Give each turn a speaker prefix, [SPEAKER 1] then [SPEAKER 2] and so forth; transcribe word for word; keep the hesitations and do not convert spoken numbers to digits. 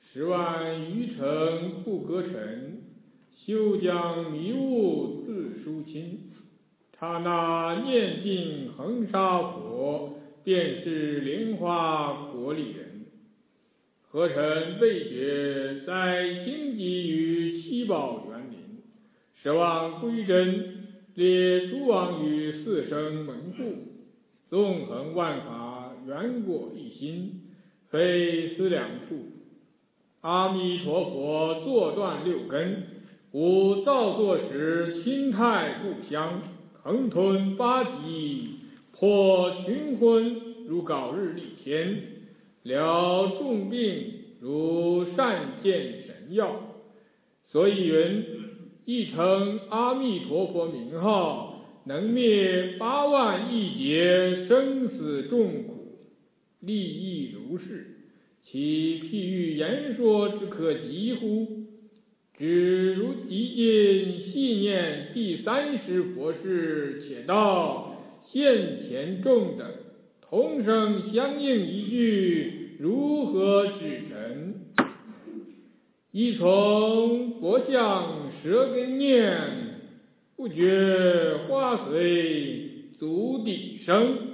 [SPEAKER 1] 十万余城不可成，休将迷雾自疏清。刹那念尽恒沙佛，便是莲花国里人。何曾未觉在清极于七宝园林，十望归真，列诸王于四生门户，纵横万法，缘果一心，非思量处。阿弥陀佛坐断六根，吾造作时心态不相，恒吞八极，破群昏如槁日立天，疗重病如善见神药。所以云，一称阿弥陀佛名号，能灭八万亿劫生死众苦，利益如是，其譬喻言说之可及乎？只如极尽细念第三世佛事，且道现前众等同声相应一句，如何指陈？一从佛像舌根念，不觉花随足底生。